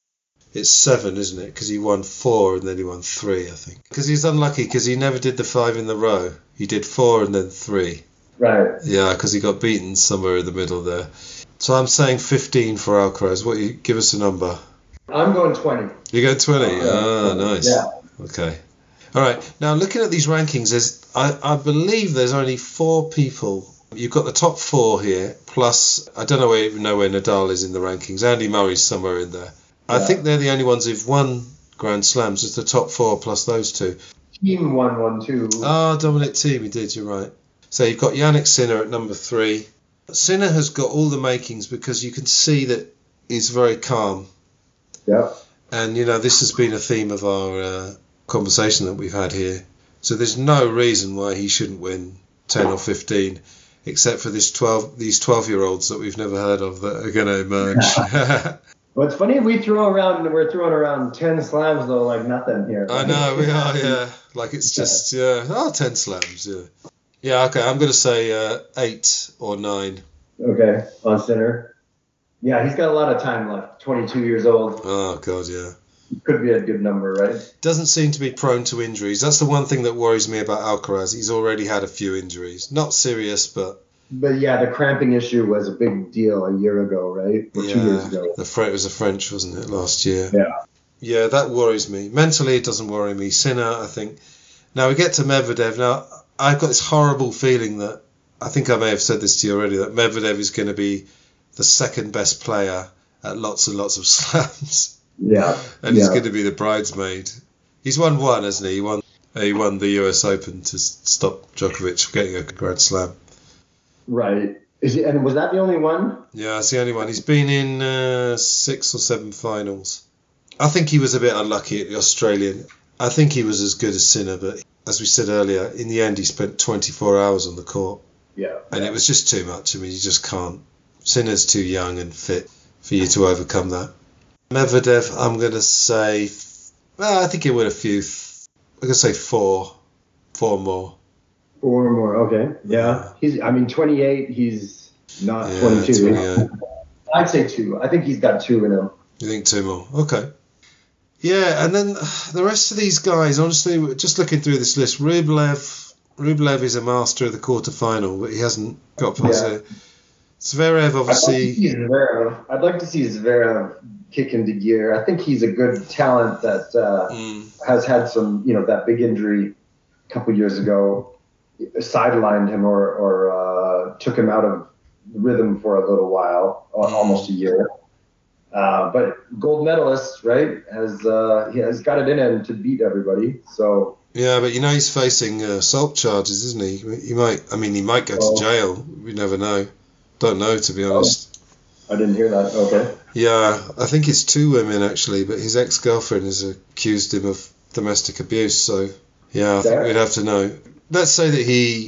It's seven, isn't it? Because he won four and then he won three, I think. Because he's unlucky because he never did the five in the row. He did four and then three. Right. Yeah, because he got beaten somewhere in the middle there. So I'm saying fifteen for Alcaraz. What you give us a number? I'm going twenty. You go twenty. Ah, nice. Yeah. Okay. All right. Now looking at these rankings, there's I, I believe there's only four people. You've got the top four here, plus I don't know where even know where Nadal is in the rankings. Andy Murray's somewhere in there. I Yeah. think they're the only ones who've won Grand Slams. It's the top four plus those two. Team won one too. Ah, Dominic Thiem, he did. You're right. So you've got Yannick Sinner at number three. Sinner has got all the makings because you can see that he's very calm. Yeah. And, you know, this has been a theme of our uh, conversation that we've had here. So there's no reason why he shouldn't win ten or fifteen, except for this twelve, these twelve-year-olds that we've never heard of that are going to emerge. Well, it's funny we throw around, we're throwing around ten slams though, like nothing here. I know, we are, yeah. Like it's just, yeah, oh, ten slams, yeah. Yeah, okay, I'm going to say uh, eight or nine. Okay, on Sinner. Yeah, he's got a lot of time left. twenty-two years old. Oh, God, yeah. Could be a good number, right? Doesn't seem to be prone to injuries. That's the one thing that worries me about Alcaraz. He's already had a few injuries. Not serious, but... But yeah, the cramping issue was a big deal a year ago, right? Or yeah, two years ago. The Fre- it was a French, wasn't it, last year? Yeah. Yeah, that worries me. Mentally, it doesn't worry me. Sinner, I think. Now, we get to Medvedev. Now, I've got this horrible feeling that, I think I may have said this to you already, that Medvedev is going to be the second best player at lots and lots of slams. Yeah. And yeah. he's going to be the bridesmaid. He's won one, hasn't he? He won, he won the U S Open to s- stop Djokovic from getting a Grand Slam. Right. Is he, and was that the only one? Yeah, it's the only one. He's been in uh, six or seven finals. I think he was a bit unlucky at the Australian. I think he was as good as Sinner, but as we said earlier, in the end he spent twenty-four hours on the court. Yeah. And it was just too much. I mean, you just can't. Sinner's too young and fit for you to overcome that. Medvedev, I'm going to say, well, I think he'll win a few. I'm going to say four. Four more. Four more. Okay. Yeah. He's. I mean, twenty-eight. He's not Yeah, twenty-two. twenty-eight. I'd say two. I think he's got two in him. You think two more? Okay. Yeah, and then the rest of these guys, honestly, just looking through this list, Rublev, Rublev is a master of the quarterfinal, but he hasn't got past Yeah. it. Zverev, obviously. I'd like, to see Zverev. I'd like to see Zverev kick into gear. I think he's a good talent that uh, Mm. has had some, you know, that big injury a couple years ago sidelined him or, or uh, took him out of rhythm for a little while, Mm. almost a year. Uh, but gold medalist, right? Has uh, he has got it in him to beat everybody. So Yeah, but you know he's facing uh, assault charges, isn't he? He might. I mean, he might go Oh. to jail. We never know. Don't know, to be honest. I didn't hear that. Okay. Yeah, I think it's two women actually, but his ex-girlfriend has accused him of domestic abuse. So yeah, I think Yeah. we'd have to know. Let's say that he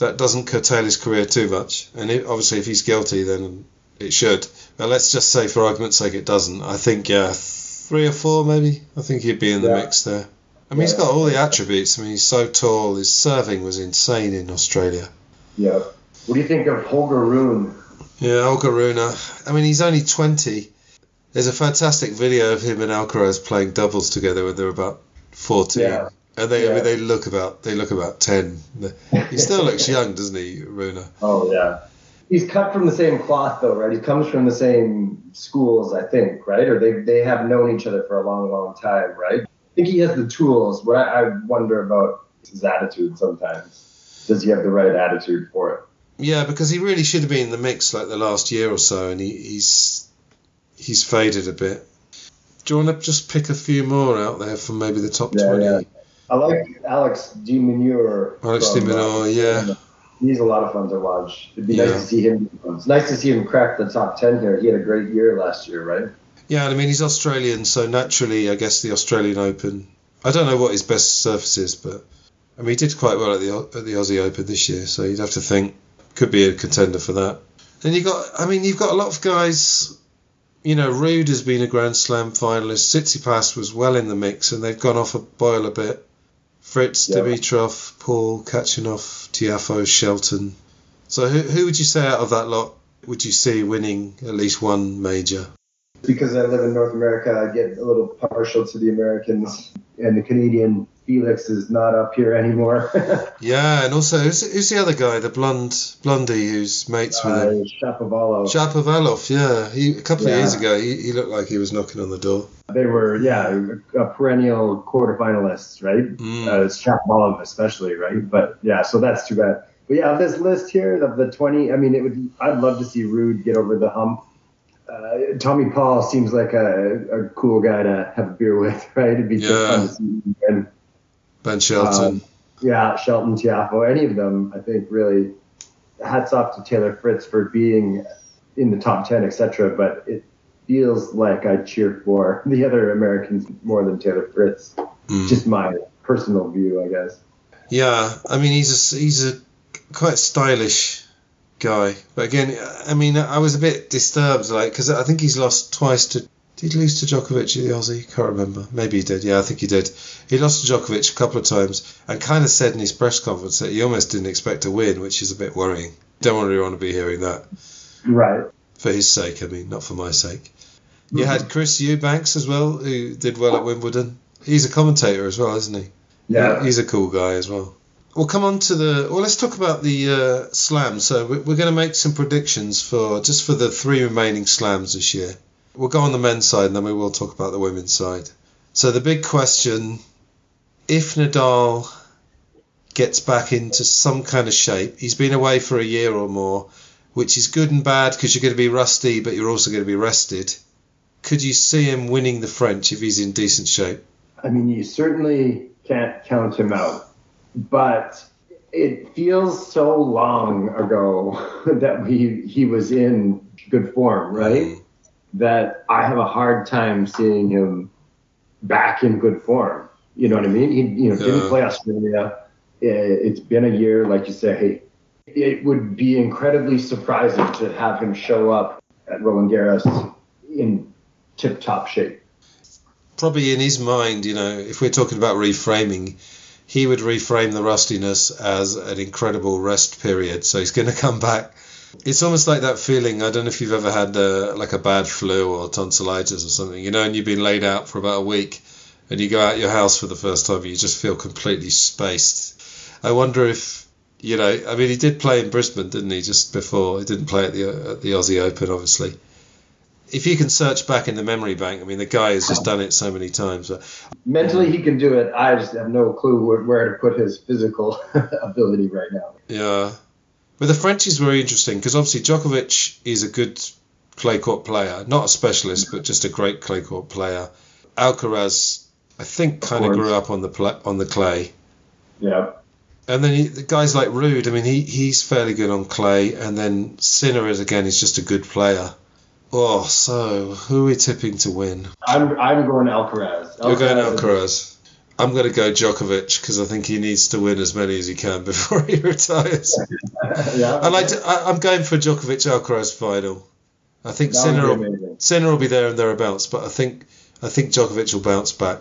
that doesn't curtail his career too much. And it, obviously, if he's guilty, then it should. But let's just say, for argument's sake, it doesn't. I think, yeah, three or four maybe. I think he'd be in the yeah. mix there. I mean, yeah. he's got all the attributes. I mean, he's so tall. His serving was insane in Australia. Yeah. What do you think of Holger Rune? Yeah, Holger Rune. I mean, he's only twenty. There's a fantastic video of him and Alcaraz playing doubles together when they're about fourteen. Yeah. And they, yeah. I mean, they look about, they look about ten. He still looks young, doesn't he, Rune? Oh yeah. He's cut from the same cloth, though, right? He comes from the same schools, I think, right? Or they they have known each other for a long, long time, right? I think he has the tools. What I, I wonder about his attitude sometimes. Does he have the right attitude for it? Yeah, because he really should have been in the mix like the last year or so, and he, he's he's faded a bit. Do you want to just pick a few more out there from maybe the top yeah, twenty? Yeah. I like Alex de Minaur. Alex de Minaur, yeah. He's a lot of fun to watch. It'd be yeah. nice to see him. It's nice to see him crack the top ten here. He had a great year last year, right? Yeah, I mean, he's Australian, so naturally, I guess the Australian Open. I don't know what his best surface is, but I mean, he did quite well at the at the Aussie Open this year, so you'd have to think could be a contender for that. Then you got, I mean, you've got a lot of guys. You know, Ruud has been a Grand Slam finalist. Tsitsipas was well in the mix, and they've gone off a boil a bit. Fritz, yeah. Dimitrov, Paul, Kachanov, Tiafoe, Shelton. So who who would you say out of that lot would you see winning at least one major? Because I live in North America, I get a little partial to the Americans, and the Canadian Felix is not up here anymore. Yeah, and also, who's, who's the other guy, the blonde blondie who's mates with uh, him? Shapovalov. Shapovalov, yeah. He, a couple yeah. of years ago, he, he looked like he was knocking on the door. They were, yeah, a perennial quarterfinalists, right? Mm. Uh, Shapovalov especially, right? But, yeah, so that's too bad. But, yeah, this list here of the twenty, I mean, it would. I'd love to see Ruud get over the hump. Uh, Tommy Paul seems like a, a cool guy to have a beer with, right? It'd be yeah. fun to see him again. Ben Shelton. Um, yeah, Shelton, Tiafoe, any of them, I think really hats off to Taylor Fritz for being in the top ten, et cetera. But it feels like I cheer for the other Americans more than Taylor Fritz. Mm. Just my personal view, I guess. Yeah, I mean, he's a, he's a quite stylish guy. But again, I mean, I was a bit disturbed, like, because I think he's lost twice to... Did he lose to Djokovic in the Aussie? Can't remember. Maybe he did. Yeah, I think he did. He lost to Djokovic a couple of times and kind of said in his press conference that he almost didn't expect to win, which is a bit worrying. Don't really want to be hearing that. Right. For his sake, I mean, not for my sake. Mm-hmm. You had Chris Eubanks as well, who did well at Wimbledon. He's a commentator as well, isn't he? Yeah. He's a cool guy as well. We'll come on to the... Well, let's talk about the uh, slams. So we're going to make some predictions for just for the three remaining slams this year. We'll go on the men's side and then we will talk about the women's side. So the big question, if Nadal gets back into some kind of shape, he's been away for a year or more, which is good and bad because you're going to be rusty, but you're also going to be rested. Could you see him winning the French if he's in decent shape? I mean, you certainly can't count him out, but it feels so long ago that we, he was in good form, right? Mm. That I have a hard time seeing him back in good form. You know what I mean? He, you know, didn't play Australia. It's been a year, like you say. It would be incredibly surprising to have him show up at Roland Garros in tip-top shape. Probably in his mind, you know, if we're talking about reframing, he would reframe the rustiness as an incredible rest period. So he's going to come back. It's almost like that feeling, I don't know if you've ever had uh, like a bad flu or tonsillitis or something, you know, and you've been laid out for about a week and you go out your house for the first time and you just feel completely spaced. I wonder if, you know, I mean, he did play in Brisbane, didn't he, just before? He didn't play at the, at the Aussie Open, obviously. If you can search back in the memory bank, I mean, the guy has just done it so many times. But, mentally, he can do it. I just have no clue where, where to put his physical ability right now. Yeah. But the French is very interesting because obviously Djokovic is a good clay court player, not a specialist, but just a great clay court player. Alcaraz, I think, kind of grew up on the pla- on the clay. Yeah. And then he, the guys like Ruud, I mean, he he's fairly good on clay, and then Sinner is again is just a good player. Oh, so who are we tipping to win? I'm I'm going Alcaraz. Alcaraz You're going Alcaraz. I'm going to go Djokovic because I think he needs to win as many as he can before he retires. yeah, I like to, I, I'm going for a Djokovic Alcaraz final. I think That Sinner would be will, amazing. Sinner will be there and thereabouts, but I think I think Djokovic will bounce back.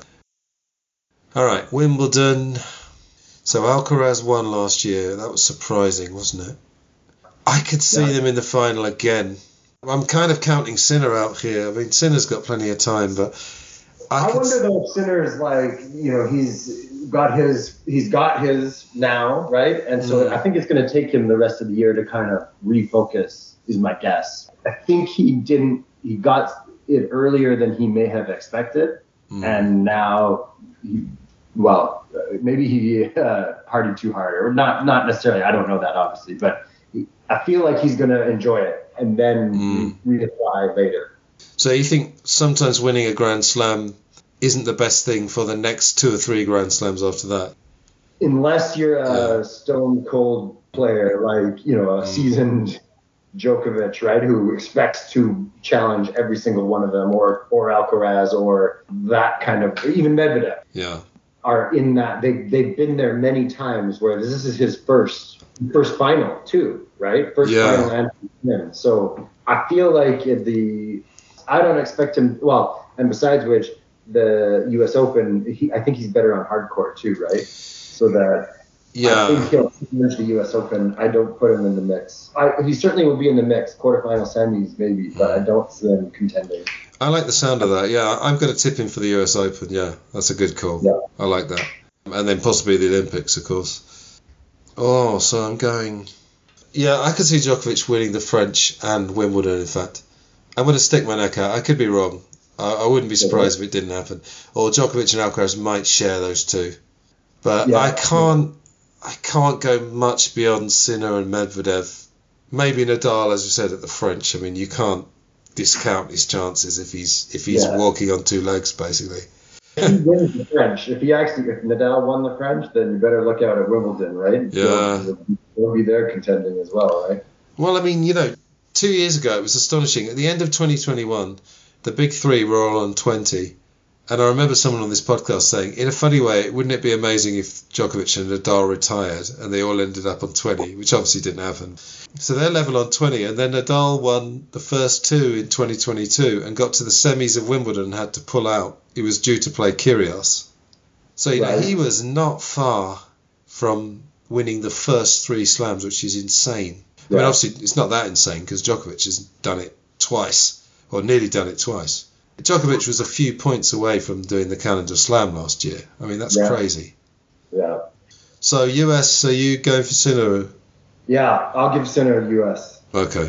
All right, Wimbledon. So Alcaraz won last year. That was surprising, wasn't it? I could see Yeah. them in the final again. I'm kind of counting Sinner out here. I mean, Sinner's got plenty of time, but I, I could wonder though if Sinner's like, you know, he's got his he's got his now, right? And so Mm. I think it's going to take him the rest of the year to kind of refocus, is my guess. I think he didn't, he got it earlier than he may have expected. Mm. And now, he, well, uh, maybe he uh, partied too hard, or not, not necessarily. I don't know that, obviously, but he, I feel like he's going to enjoy it and then Mm. reapply later. So you think sometimes winning a Grand Slam isn't the best thing for the next two or three Grand Slams after that? Unless you're a Yeah. stone cold player, like, you know, a Mm. seasoned Djokovic, right, who expects to challenge every single one of them, or or Alcaraz, or that kind of, even Medvedev, Yeah. are in that. They they've been there many times where this is his first first final too, right? First Yeah. final and him. So I feel like if the I don't expect him. Well, and besides which, the U S Open, he, I think he's better on hard court too, right? So that. I Yeah. think he'll finish the U S Open. I don't put him in the mix. I, he certainly will be in the mix, quarterfinal, semis maybe, but I don't see him contending. I like the sound of that. Yeah, I'm going to tip him for the U S Open. Yeah, that's a good call. Yeah. I like that. And then possibly the Olympics, of course. Oh, so I'm going... Yeah, I could see Djokovic winning the French and Wimbledon, in fact. I'm going to stick my neck out. I could be wrong. I, I wouldn't be surprised if it didn't happen. Or Djokovic and Alcaraz might share those two. But Yeah. I can't... I can't go much beyond Sinner and Medvedev. Maybe Nadal, as you said, at the French. I mean, you can't discount his chances if he's if he's Yeah. walking on two legs, basically. If he wins the French, if he actually, if Nadal won the French, then you better look out at Wimbledon, right? Yeah. He'll, he'll be there contending as well, right? Well, I mean, you know, two years ago it was astonishing. At the end of twenty twenty-one, the big three were all on twenty. And I remember someone on this podcast saying, in a funny way, wouldn't it be amazing if Djokovic and Nadal retired and they all ended up on twenty, which obviously didn't happen. So they're level on twenty, and then Nadal won the first two in twenty twenty-two and got to the semis of Wimbledon and had to pull out. He was due to play Kyrgios. So, you know, Right. he was not far from winning the first three slams, which is insane. I mean, Yeah. obviously, it's not that insane because Djokovic has done it twice, or nearly done it twice. Djokovic was a few points away from doing the calendar slam last year. I mean, that's Yeah. crazy. Yeah. So, U S, are you going for Sinner? Yeah, I'll give Sinner U S. Okay.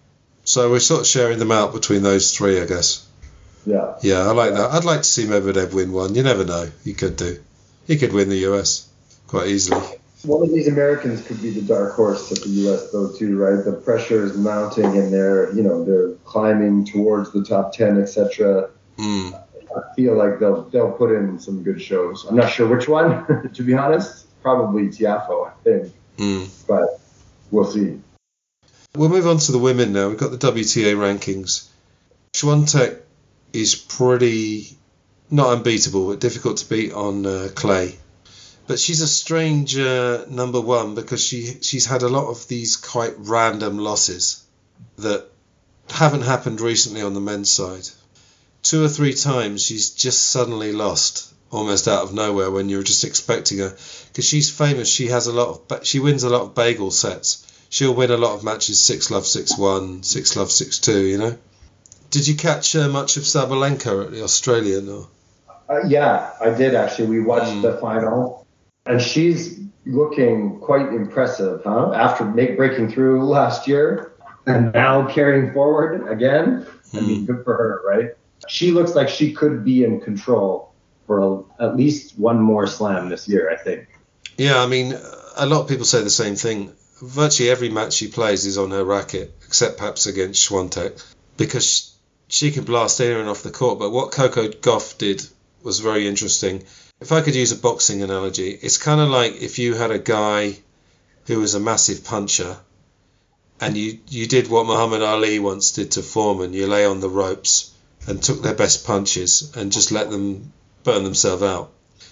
So we're sort of sharing them out between those three, I guess. Yeah. Yeah, I like that. I'd like to see Medvedev win one. You never know. He could do. He could win the U S quite easily. One of these Americans could be the dark horse at the U S though too, right? The pressure is mounting and they're, you know, they're climbing towards the top ten, et cetera. Mm. I feel like they'll they'll put in some good shows. I'm not sure which one, to be honest. Probably Tiafoe, I think, Mm. but we'll see. We'll move on to the women now. We've got the W T A rankings. Swiatek is pretty not unbeatable, but difficult to beat on uh, clay. But she's a strange uh, number one because she she's had a lot of these quite random losses that haven't happened recently on the men's side. Two or three times she's just suddenly lost, almost out of nowhere when you're just expecting her. Because she's famous, she has a lot of ba- she wins a lot of bagel sets. She'll win a lot of matches six love six one, six love six two. You know. Did you catch uh, much of Sabalenka at the Australian? Or? Uh, yeah, I did actually. We watched Mm. the final, and she's looking quite impressive, huh? After make, breaking through last year and now carrying forward again. I mean, good for her, right? She looks like she could be in control for a, at least one more slam this year, I think. Yeah, I mean, a lot of people say the same thing. Virtually every match she plays is on her racket, except perhaps against Swiatek, because she can blast anyone off the court. But what Coco Gauff did was very interesting. If I could use a boxing analogy, it's kind of like if you had a guy who was a massive puncher and you, you did what Muhammad Ali once did to Foreman. You lay on the ropes and took their best punches and just let them burn themselves out.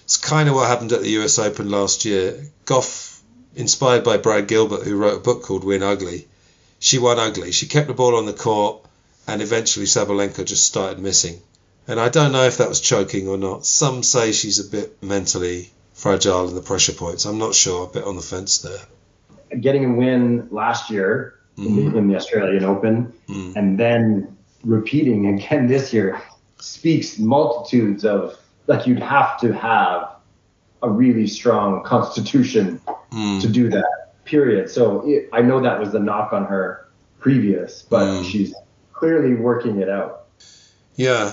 It's kind of what happened at the U S Open last year. Goff, inspired by Brad Gilbert, who wrote a book called Win Ugly, she won ugly. She kept the ball on the court, and eventually Sabalenka just started missing. And I don't know if that was choking or not. Some say she's a bit mentally fragile in the pressure points. I'm not sure. A bit on the fence there. Getting a win last year mm. in, the, in the Australian Open mm. and then repeating again this year speaks multitudes of, like, you'd have to have a really strong constitution mm. to do that, period. So it, I know that was the knock on her previous, but mm. she's clearly working it out. Yeah.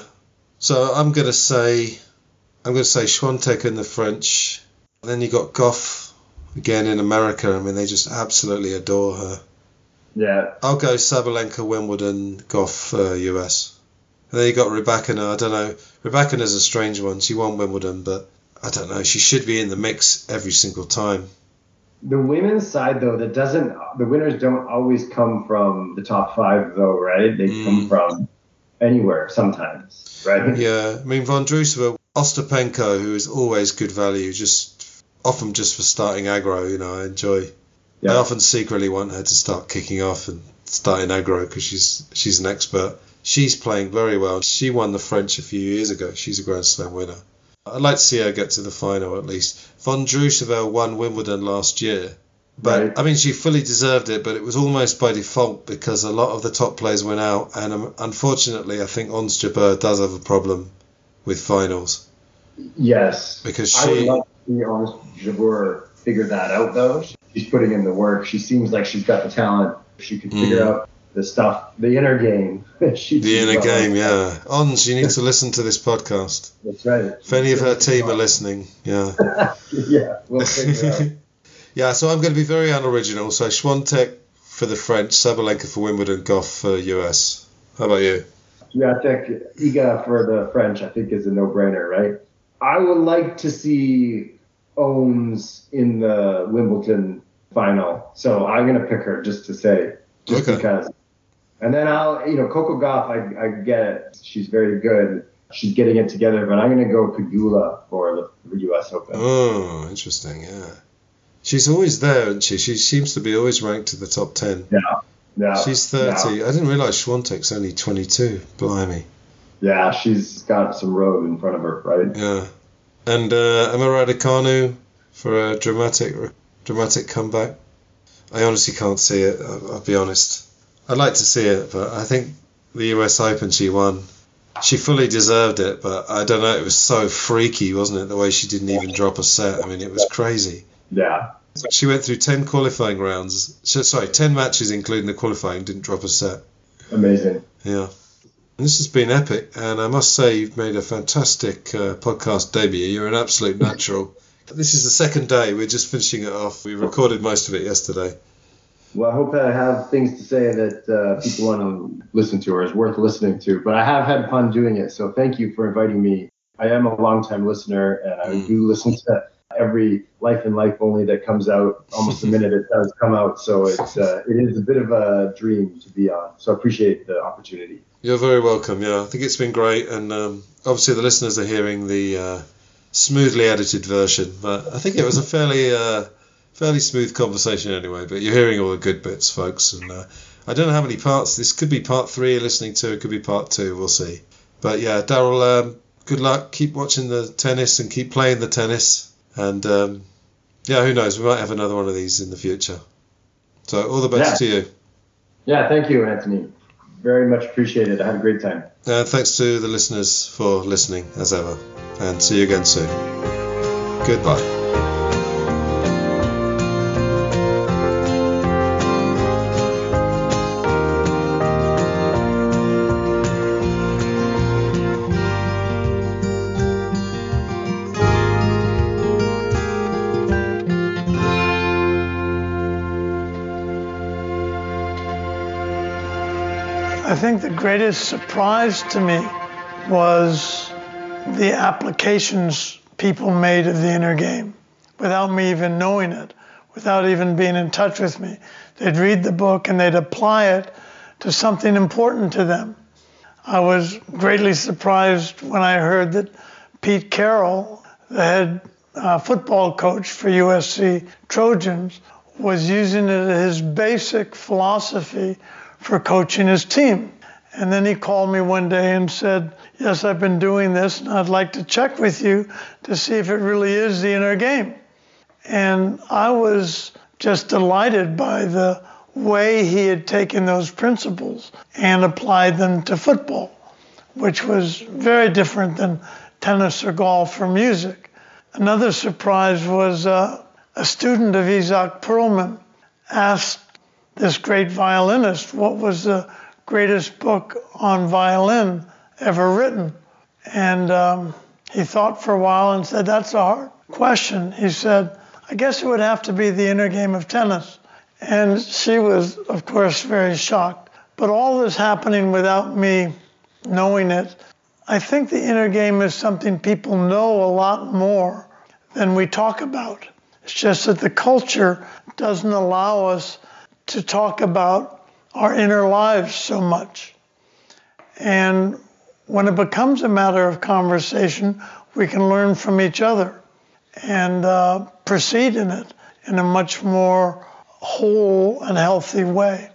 So I'm going to say, I'm going to say Swiatek in the French. And then you got Goff again in America. I mean, they just absolutely adore her. Yeah. I'll go Sabalenka, Wimbledon, Goff, uh, U S. And then you got Rybakina. I don't know. Rybakina's a strange one. She won Wimbledon, but I don't know. She should be in the mix every single time. The women's side, though, that doesn't, the winners don't always come from the top five, though, right? They mm. come from anywhere sometimes, right? Yeah. I mean, Vondrousova, Ostapenko, who is always good value, just often just for starting aggro, you know, I enjoy. Yeah. I often secretly want her to start kicking off and starting aggro because she's she's an expert. She's playing very well. She won the French a few years ago. She's a Grand Slam winner. I'd like to see her get to the final at least. Vondrousova won Wimbledon last year. But, right. I mean, she fully deserved it, but it was almost by default because a lot of the top players went out. And um, unfortunately, I think Ons Jabeur does have a problem with finals. Yes. Because she... I would love to see Ons Jabeur figure that out, though. She's putting in the work. She seems like she's got the talent. She could figure mm. out the stuff, the inner game. the inner well game, yeah. Ons, you need to listen to this podcast. That's right. If any of her team are listening, yeah. yeah, we'll figure it out. Yeah, so I'm going to be very unoriginal. So Swiatek for the French, Sabalenka for Wimbledon, Goff for U S. How about you? Swiatek, Iga for the French, I think is a no-brainer, right? I would like to see Ons in the Wimbledon final. So I'm going to pick her just to say, just okay. because. And then I'll, you know, Coco Gauff, I, I get it. She's very good. She's getting it together, but I'm going to go Pegula for the U S Open. Oh, interesting, yeah. She's always there, isn't she? She seems to be always ranked to the top ten. Yeah, yeah. She's thirty. Yeah. I didn't realise Swiatek's only twenty-two. Blimey. Yeah, she's got some road in front of her, right? Yeah. And uh, Emma Raducanu for a dramatic, dramatic comeback. I honestly can't see it, I'll, I'll be honest. I'd like to see it, but I think the U S Open she won. She fully deserved it, but I don't know, it was so freaky, wasn't it, the way she didn't even drop a set. I mean, it was crazy. Yeah. She went through ten qualifying rounds, sorry, ten matches including the qualifying, didn't drop a set. Amazing. Yeah. And this has been epic, and I must say you've made a fantastic uh, podcast debut. You're an absolute natural. This is the second day, we're just finishing it off. We recorded most of it yesterday. Well, I hope I have things to say that uh, people want to listen to or is worth listening to. But I have had fun doing it, so thank you for inviting me. I am a long-time listener, and I mm. do listen to every Life and Life Only that comes out almost the minute it does come out. So it's uh, it is a bit of a dream to be on. So I appreciate the opportunity. You're very welcome. Yeah, I think it's been great, and um, obviously the listeners are hearing the uh, smoothly edited version. But I think it was a fairly uh, fairly smooth conversation anyway. But you're hearing all the good bits, folks. And uh, I don't know how many parts. This could be part three you're listening to. It could be part two. We'll see. But yeah, Daryl, um, good luck. Keep watching the tennis and keep playing the tennis. And um, yeah, who knows? We might have another one of these in the future. So all the best yeah. to you. Yeah, thank you, Anthony. Very much appreciated. I had a great time. And thanks to the listeners for listening, as ever. And see you again soon. Goodbye. I think the greatest surprise to me was the applications people made of the inner game without me even knowing it, without even being in touch with me. They'd read the book and they'd apply it to something important to them. I was greatly surprised when I heard that Pete Carroll, the head uh, football coach for U S C Trojans, was using it as his basic philosophy for coaching his team. And then he called me one day and said, yes, I've been doing this, and I'd like to check with you to see if it really is the inner game. And I was just delighted by the way he had taken those principles and applied them to football, which was very different than tennis or golf or music. Another surprise was uh, a student of Isaac Perlman asked this great violinist what was the greatest book on violin ever written. And um, he thought for a while and said, that's a hard question. He said, I guess it would have to be The Inner Game of Tennis. And she was, of course, very shocked. But all this happening without me knowing it, I think the inner game is something people know a lot more than we talk about. It's just that the culture doesn't allow us to talk about our inner lives so much. And when it becomes a matter of conversation, we can learn from each other and uh, proceed in it in a much more whole and healthy way.